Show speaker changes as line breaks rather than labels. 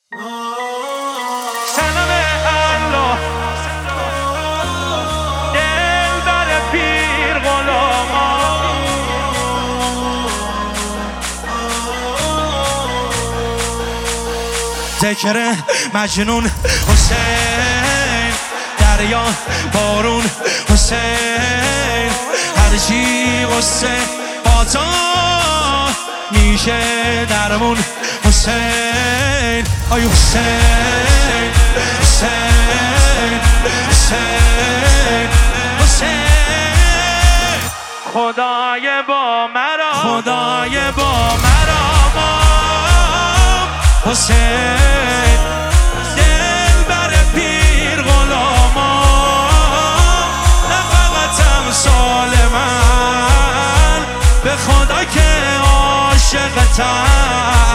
سلام الله دل بر پیر غلاما ذکر مجنون حسین دریا بارون حسین هرچی غصه باتا میشه درمون حسین آی حسین حسین حسین حسین خدای با مرا خدای با مرا حسین دل بر پیر غلاما نه فقط امثال من به خدا که عاشقتم